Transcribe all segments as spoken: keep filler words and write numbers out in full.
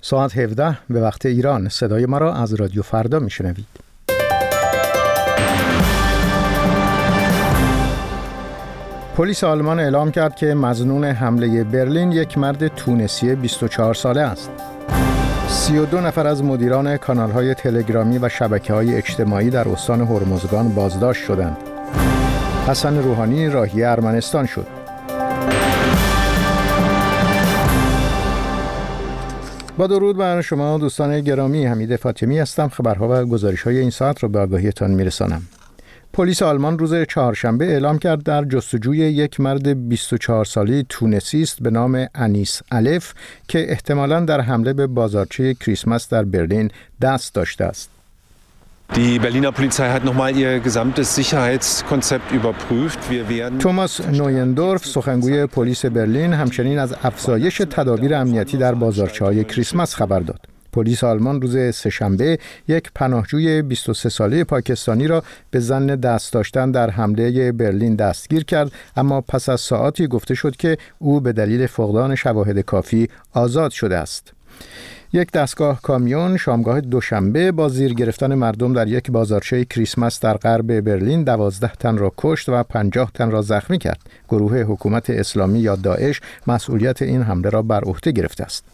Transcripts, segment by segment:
ساعت هفده به وقت ایران. صدای ما را از رادیو فردا میشنوید. پلیس آلمان اعلام کرد که مظنون حمله برلین یک مرد تونسی بیست و چهار ساله است. سی و دو نفر از مدیران کانال‌های تلگرامی و شبکه‌های اجتماعی در استان هرمزگان بازداشت شدند. حسن روحانی راهی ارمنستان شد. با درود بر شما دوستان گرامی، حمید فاطمی هستم. خبرها و گزارش‌های این ساعت را به آگاهیتان میرسانم. پلیس آلمان روز چهارشنبه اعلام کرد در جستجوی یک مرد بیست و چهار ساله تونسی است به نام انیس الف که احتمالاً در حمله به بازارچه کریسمس در برلین دست داشته است. Die Berliner Polizei hat nochmal ihr gesamtes Sicherheitskonzept überprüft. Wir werden توماس نویندورف سخنگوی پلیس برلین همچنین از افزایش تدابیر امنیتی در بازارچه‌های کریسمس خبر داد. پلیس آلمان روز سه‌شنبه یک پناهجوی بیست و سه ساله پاکستانی را به ظن دست داشتن در حمله برلین دستگیر کرد، اما پس از ساعاتی گفته شد که او به دلیل فقدان شواهد کافی آزاد شده است. یک دستگاه کامیون شامگاه دوشنبه با زیر گرفتن مردم در یک بازارچه کریسمس در غرب برلین دوازده تن را کشت و پنجاه تن را زخمی کرد. گروه حکومت اسلامی یا داعش مسئولیت این حمله را بر عهده گرفته است.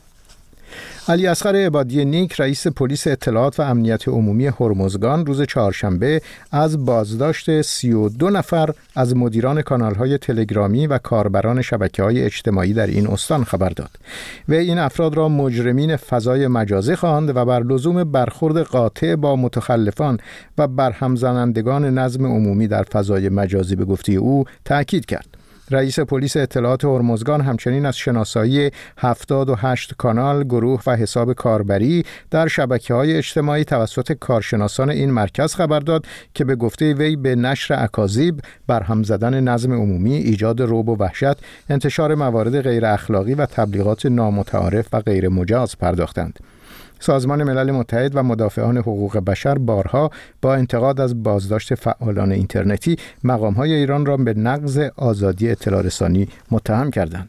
علی اصغر عبادی نیک رئیس پلیس اطلاعات و امنیت عمومی هرمزگان روز چهارشنبه از بازداشت سی و دو نفر از مدیران کانال‌های تلگرامی و کاربران شبکه‌های اجتماعی در این استان خبر داد. و این افراد را مجرمین فضای مجازی خواند و بر لزوم برخورد قاطع با متخلفان و برهم زنندگان نظم عمومی در فضای مجازی به گفته او تأکید کرد. رئیس پلیس اطلاعات هرمزگان همچنین از شناسایی هفتاد و هشت کانال، گروه و حساب کاربری در شبکه‌های اجتماعی توسط کارشناسان این مرکز خبر داد که به گفته وی به نشر اکاذیب، برهم زدن نظم عمومی، ایجاد رعب و وحشت، انتشار موارد غیر اخلاقی و تبلیغات نامتعارف و غیر مجاز پرداختند. سازمان ملل متحد و مدافعان حقوق بشر بارها با انتقاد از بازداشت فعالان اینترنتی مقام‌های ایران را به نقض آزادی اطلاع رسانی متهم کردند.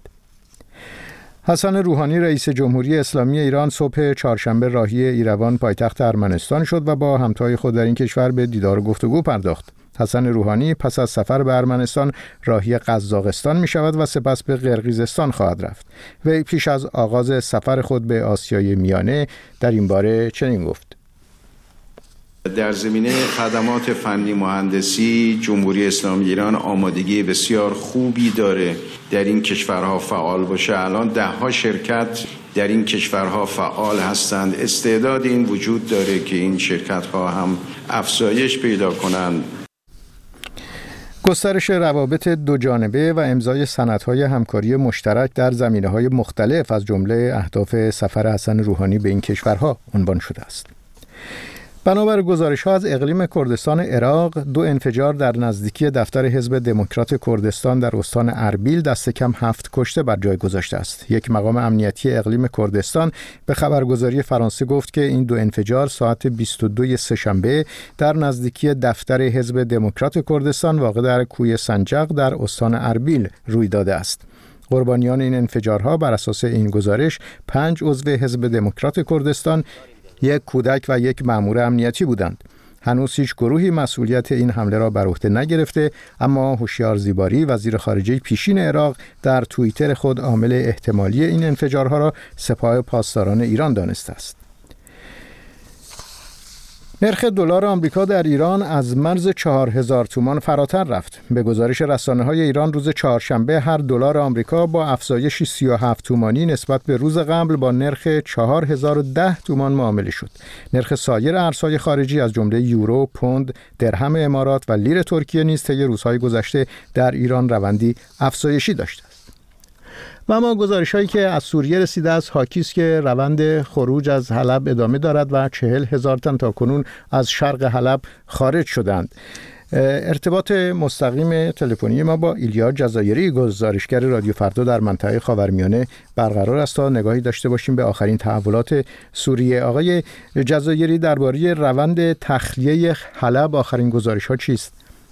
حسن روحانی رئیس جمهوری اسلامی ایران صبح چهارشنبه راهی ایروان پایتخت ارمنستان شد و با همتای خود در این کشور به دیدار و گفتگو پرداخت. حسن روحانی پس از سفر به ارمنستان راهی قزاقستان می شود و سپس به قرقیزستان خواهد رفت. وی پیش از آغاز سفر خود به آسیای میانه در این باره چنین گفت: در زمینه خدمات فنی مهندسی جمهوری اسلامی ایران آمادگی بسیار خوبی داره در این کشورها فعال باشه. الان ده ها شرکت در این کشورها فعال هستند. استعداد این وجود داره که این شرکت ها هم افزایش پیدا کنند. گسترش روابط دو جانبه و امضای سندهای همکاری مشترک در زمینه‌های مختلف از جمله اهداف سفر حسن روحانی به این کشورها عنوان شده است. بنابر گزارش‌ها از اقلیم کردستان عراق، دو انفجار در نزدیکی دفتر حزب دموکرات کردستان در استان اربیل دست کم هفت کشته بر جای گذاشته است. یک مقام امنیتی اقلیم کردستان به خبرگزاری فرانسه گفت که این دو انفجار ساعت بیست و دو سه‌شنبه در نزدیکی دفتر حزب دموکرات کردستان واقع در کوی سنجق در استان اربیل روی داده است. قربانیان این انفجارها بر اساس این گزارش پنج عضو حزب دموکرات کردستان، یک کودک و یک مأمور امنیتی بودند. هنوز هیچ گروهی مسئولیت این حمله را بر عهده نگرفته، اما هوشیار زیباری وزیر خارجه پیشین عراق در توییتر خود عامل احتمالی این انفجارها را سپاه پاسداران ایران دانسته است. نرخ دلار آمریکا در ایران از مرز چهار هزار تومان فراتر رفت. به گزارش رسانه‌های ایران روز چهارشنبه هر دلار آمریکا با افزایشی سی و هفت تومانی نسبت به روز قبل با نرخ چهار هزار و ده تومان معامله شد. نرخ سایر ارزهای خارجی از جمله یورو، پوند، درهم امارات و لیر ترکیه نیز طی روزهای گذشته در ایران روندی افزایشی داشته. و اما گزارش‌هایی که از سوریه رسیده است حاکی است که روند خروج از حلب ادامه دارد و چهل هزار تن تاکنون از شرق حلب خارج شدند. ارتباط مستقیم تلفنی ما با ایلیا جزایری گزارشگر رادیو فردا در منطقه خاورمیانه برقرار است تا نگاهی داشته باشیم به آخرین تحولات سوریه. آقای جزایری، درباره روند تخلیه حلب آخرین گزارش‌ها چیست؟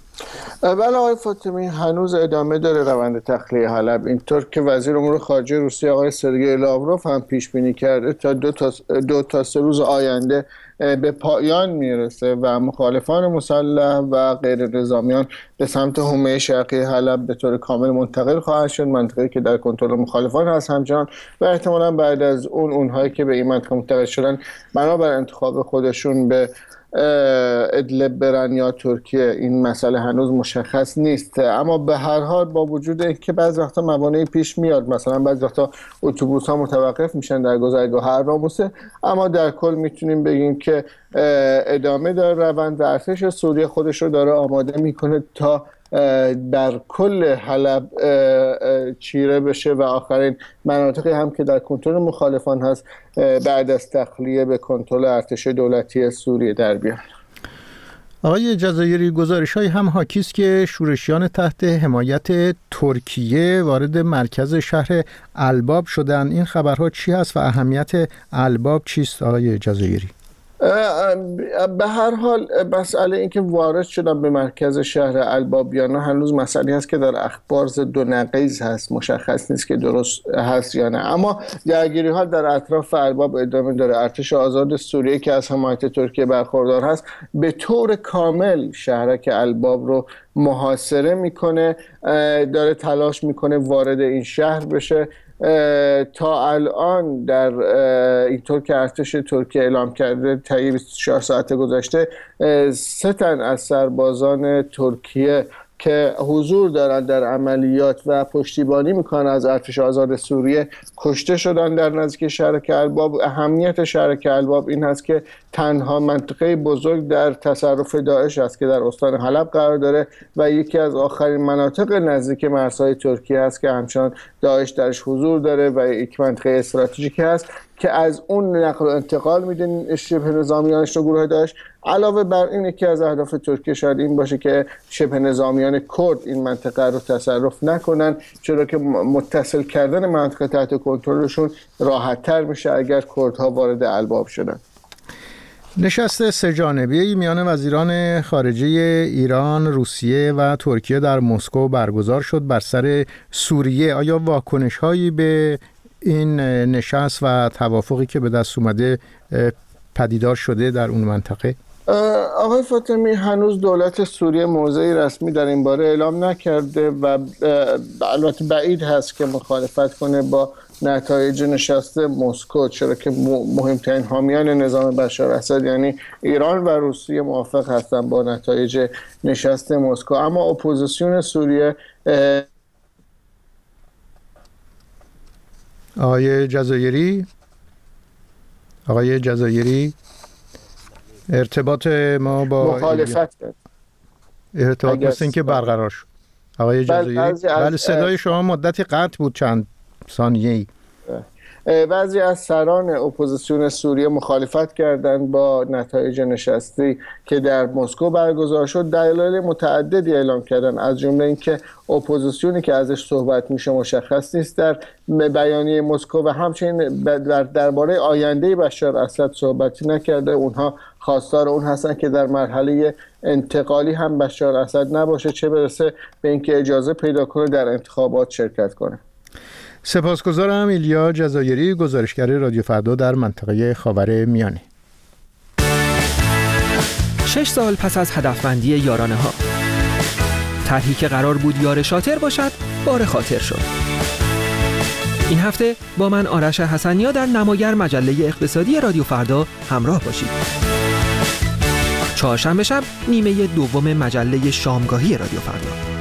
بله آقای فاطمی، هنوز ادامه داره روند تخلیه حلب، اینطور که وزیر امور خارجه روسیه آقای سرگئی لاوروف هم پیش بینی کرده تا دو تا دو تا سه روز آینده به پایان میرسه و مخالفان مسلح و غیر نظامیان به سمت حومه شرقی حلب به طور کامل منتقل خواهد شد، منطقه‌ای که در کنترل مخالفان هست همچنان، و احتمالاً بعد از اون اونهایی که به این منطقه منتقل شدن بنابر انتخاب خودشون به ادلب برن یا ترکیه، این مسئله هنوز مشخص نیست. اما به هر حال با وجود اینکه بعضی وقتا موانعی پیش میاد، مثلا بعضی وقتا اتوبوس ها متوقف میشن در گذرگاه هرماموسه، اما در کل میتونیم بگیم که ادامه داره روند و ارتش سوریه خودش رو داره آماده میکنه تا در کل حلب چیره بشه و آخرین مناطقی هم که در کنترل مخالفان هست بعد از تخلیه به کنترل ارتش دولتی سوریه در بیان. آقای جزایری، گزارش‌هایی هم حاکی است که شورشیان تحت حمایت ترکیه وارد مرکز شهر الباب شدند. این خبرها چی هست و اهمیت الباب چیست آقای جزایری؟ به هر حال مسئله این که وارد شدن به مرکز شهر الباب یا نه هنوز مسئله هست که در اخبار ضد و نقیض هست، مشخص نیست که درست هست یا نه. اما درگیری ها در اطراف الباب ادامه داره. ارتش آزاد سوریه که از حمایت ترکیه برخوردار هست به طور کامل شهرک الباب رو محاصره میکنه، داره تلاش میکنه وارد این شهر بشه. تا الان در اینطور که ارتش ترکیه اعلام کرده طی بیست و چهار ساعت گذشته سه تن از سربازان ترکیه که حضور دارند در عملیات و پشتیبانی میکنن از ارتش آزاد سوریه کشته شدن در نزدیک شهرک الباب. اهمیت شهرک الباب این هست که تنها منطقه بزرگ در تصرف داعش است که در استان حلب قرار داره و یکی از آخرین مناطق نزدیک مرزهای ترکیه است که همچنان داعش درش حضور داره و یک منطقه استراتژیکی است که از اون نقل و انتقال میدن شبه نظامیانش و گروه داعش. علاوه بر این یکی از اهداف ترکیه شاید این باشه که شبه نظامیان کرد این منطقه رو تصرف نکنن، چرا که متصل کردن منطقه تحت کنترلشون راحت تر میشه اگر کردها وارد الباب شدن. نشست سه جانبه‌ای میان وزیران خارجه ایران، روسیه و ترکیه در مسکو برگزار شد بر سر سوریه. آیا واکنش‌هایی به این نشست و توافقی که به دست اومده پدیدار شده در اون منطقه؟ آقای فاطمی، هنوز دولت سوریه موضعی رسمی در این باره اعلام نکرده و البته بعید هست که مخالفت کنه با نتایج نشست مسکو، چرا که مهمترین حامیان نظام بشار اسد یعنی ایران و روسیه موافق هستن با نتایج نشست مسکو. اما اپوزیسیون سوریه آقای جزایری آقای جزایری ارتباط ما با مخالفت کرد. ارتباط مثل این که برقرار شد. آقای جزایری بله، صدای شما مدتی قطع بود چند ثانیه‌ای. بعضی از سران اپوزیسیون سوریه مخالفت کردند با نتایج نشستی که در مسکو برگزار شد. دلایل متعددی اعلام کردند، از جمله اینکه اپوزیسیونی که ازش صحبت میشه مشخص نیست در بیانیه مسکو و همچنین در درباره آینده بشار اسد صحبتی نکرده. اونها خواستار اون هستن که در مرحله انتقالی هم بشار اسد نباشه، چه برسه به اینکه اجازه پیدا کنه در انتخابات شرکت کنه. سپاسگزارم. ایلیا جزایری، گزارشگر رادیو فردا در منطقه خاورمیانه. شش سال پس از هدفمندی یارانه ها، طرحی که قرار بود یار شاطر باشد بار خاطر شد. این هفته با من آرش حسنیا در نماگر مجله اقتصادی رادیو فردا همراه باشید. چهارشنبه شب نیمه دوم مجله شامگاهی رادیو فردا.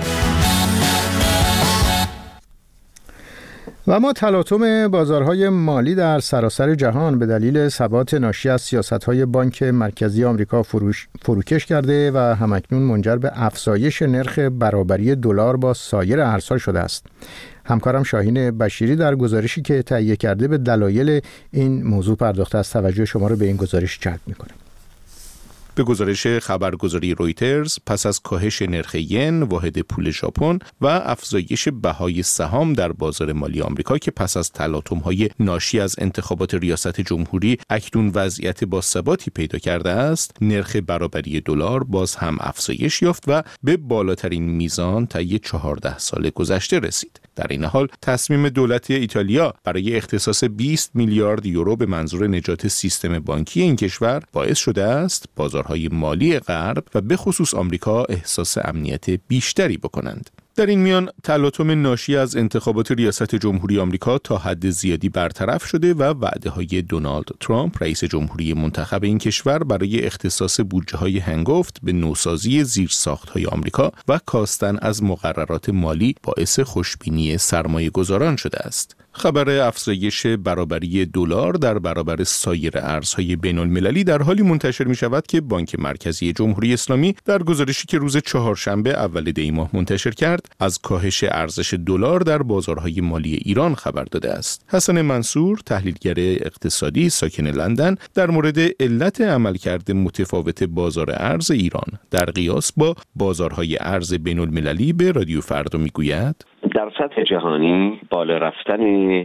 و ما تلاطم بازارهای مالی در سراسر جهان به دلیل ثبات ناشی از سیاست‌های بانک مرکزی آمریکا فروش فروکش کرده و همکنون منجر به افزایش نرخ برابری دلار با سایر ارزها شده است. همکارم شاهین بشیری در گزارشی که تهیه کرده به دلایل این موضوع پرداخته است. توجه شما را به این گزارش جلب می‌کنم. به گزارش خبرگزاری رویترز، پس از کاهش نرخ ین، واحد پول ژاپن و افزایش بهای سهام در بازار مالی آمریکا که پس از تلاطم‌های ناشی از انتخابات ریاست جمهوری اکنون وضعیت باثباتی پیدا کرده است، نرخ برابری دلار باز هم افزایش یافت و به بالاترین میزان طی چهارده سال گذشته رسید. در این حال تصمیم دولت ایتالیا برای اختصاص بیست میلیارد یورو به منظور نجات سیستم بانکی این کشور باعث شده است بازارهای مالی غرب و به خصوص آمریکا احساس امنیت بیشتری بکنند. در این میان تلاطم ناشی از انتخابات ریاست جمهوری آمریکا تا حد زیادی برطرف شده و وعده‌های دونالد ترامپ رئیس جمهوری منتخب این کشور برای اختصاص بودجه‌های هنگفت به نوسازی زیرساخت‌های آمریکا و کاستن از مقررات مالی باعث خوشبینی سرمایه‌گذاران شده است. خبر افزایش برابری دلار در برابر سایر ارزهای بین‌المللی در حالی منتشر می‌شود که بانک مرکزی جمهوری اسلامی در گزارشی که روز چهارشنبه اول دی ماه منتشر کرد، از کاهش ارزش دلار در بازارهای مالی ایران خبر داده است. حسن منصور، تحلیلگر اقتصادی ساکن لندن، در مورد علت عملکرد متفاوت بازار ارز ایران در قیاس با بازارهای ارز بین‌المللی به رادیو فردا میگوید: در سطح جهانی بالا رفتن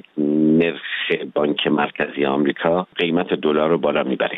نرخ بانک مرکزی آمریکا قیمت دلار رو بالا میبره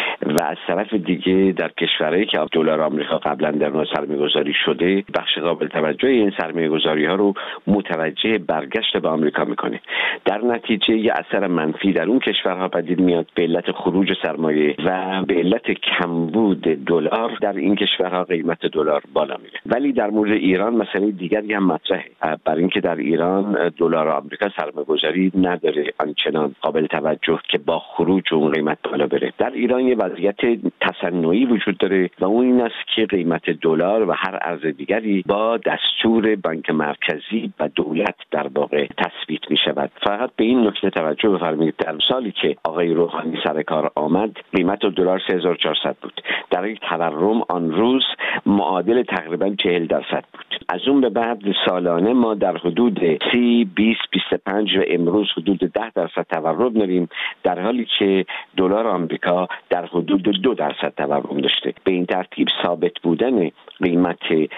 و از طرف دیگه در کشورهایی که دلار آمریکا قبلا در اونها سرمایه‌گذاری شده، بخش قابل توجه این سرمایه‌گذاری‌ها رو متوجه برگشت به آمریکا میکنه. در نتیجه یه اثر منفی در اون کشورها پدید میاد به علت خروج سرمایه و به علت کمبود دلار در این کشورها قیمت دلار بالا میره. ولی در مورد ایران مسئله دیگری هم مطرحه، برای اینکه در ایران دلار آمریکا سرمایه‌گذاری نداره آنچنان قابل توجه که با خروج اون قیمت بالا بره. در ایران یه وضعیت تصنعی وجود داره و اون این است که قیمت دلار و هر ارز دیگری با دستور بانک مرکزی و دولت در واقع تثبیت می شود. فقط به این نکته توجه بفرمایید، در سالی که آقای روحانی سر کار آمد قیمت دلار سه هزار و چهارصد بود، در یک تورم آن روز معادل تقریبا چهل درصد بود. از اون به بعد سالانه ما در حدود سی، بیست، بیست و پنج و امروز حدود ده درصد تورم داریم، در حالی که دلار آمریکا در حدود دو درصد تورم داشته. به این ترتیب ثابت بودن قیمت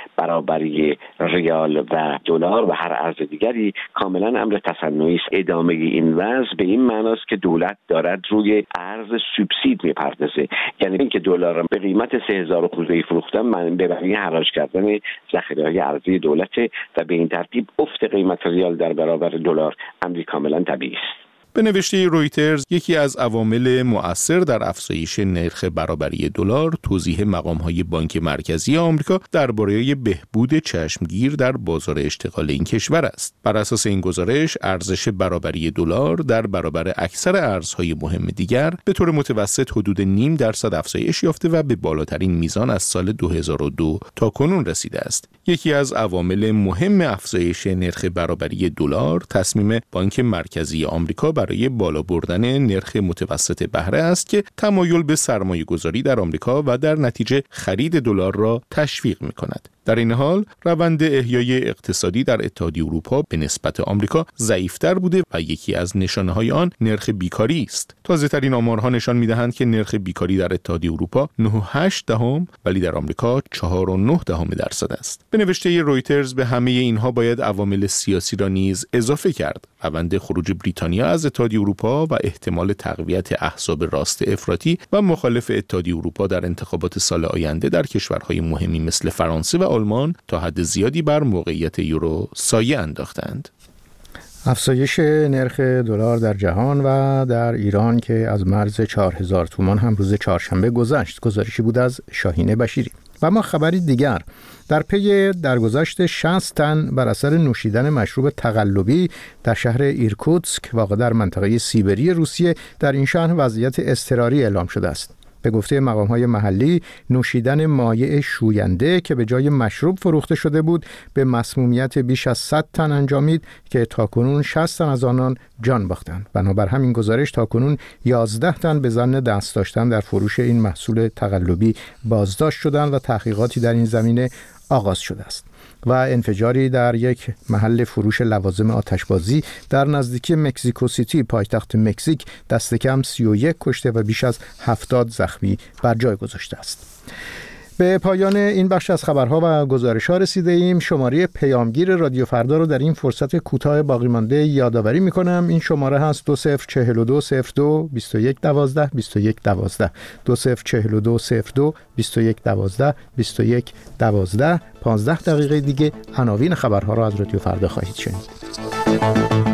برابری ریال و دلار و هر ارز دیگری کاملا امر تصنعی است. ادامه این وضع به این معناست که دولت دارد روی ارز سوبسید میپردازه، یعنی اینکه دلار به قیمت سه هزار خورده فروختن من به معنی حراج کردن ذخیره‌های ارزی دولت و به این ترتیب افت قیمت ریال در برابر دلار امری کاملا طبیعی است. به نوشته رویترز، یکی از عوامل مؤثر در افزایش نرخ برابری دلار توضیح مقام‌های بانک مرکزی آمریکا درباره بهبود چشمگیر در بازار اشتغال این کشور است. بر اساس این گزارش، ارزش برابری دلار در برابر اکثر ارزهای مهم دیگر به طور متوسط حدود نیم درصد افزایش یافته و به بالاترین میزان از سال دو هزار و دو تا کنون رسیده است. یکی از عوامل مهم افزایش نرخ برابری دلار تصمیم بانک مرکزی آمریکا برای بالا بردن نرخ متوسط بهره است که تمایل به سرمایه گذاری در آمریکا و در نتیجه خرید دلار را تشویق می کند. در این حال روند احیای اقتصادی در اتحادیه اروپا به نسبت آمریکا ضعیف‌تر بوده و یکی از نشانه‌های آن نرخ بیکاری است. تازه‌ترین آمارها نشان می‌دهند که نرخ بیکاری در اتحادیه اروپا نه و هشت دهم ولی در آمریکا چهار و نه دهم درصد است. به نوشته رویترز به همه اینها باید عوامل سیاسی را نیز اضافه کرد. روند خروج بریتانیا از اتحادیه اروپا و احتمال تقویت احزاب راست افراطی و مخالف اتحادیه اروپا در انتخابات سال آینده در کشورهای مهمی مثل فرانسه و آلمان تا حد زیادی بر موقعیت یورو سایه انداختند. افزایش نرخ دلار در جهان و در ایران که از مرز چهار هزار تومان هم روز چهارشنبه گذشت. گزارشی بود از شاهین بشیری. و ما خبری دیگر در پی درگذشت شصت تن بر اثر نوشیدن مشروب تقلبی در شهر ایرکوتسک واقع در منطقه سیبری روسیه در این شهر وضعیت اضطراری اعلام شده است. به گفته مقام‌های محلی، نوشیدن مایع شوینده که به جای مشروب فروخته شده بود به مسمومیت بیش از صد تن انجامید که تاکنون شصت تن از آنان جان باختند. بنابر همین گزارش تاکنون یازده تن به ظن دست داشتن در فروش این محصول تقلبی بازداشت شدند و تحقیقاتی در این زمینه آغاز شده است و انفجاری در یک محل فروش لوازم آتشبازی در نزدیکی مکزیکو سیتی پایتخت مکزیک دست کم سی و یک کشته و بیش از هفتاد زخمی بر جای گذاشته است. به پایان این بخش از خبرها و گزارش‌ها رسیده ایم. شماره پیامگیر رادیو فردا رو در این فرصت کوتاه باقی مانده یادآوری می‌کنم. این شماره هست دو صفر چهل دو صفر دو بیست و یک دوازده بیست و یک دوازده دو صفر چهل دو صفر دو بیست و یک دوازده بیست و یک دوازده. پانزده دقیقه دیگه عناوین خبرها را از رادیو فردا خواهید شنید.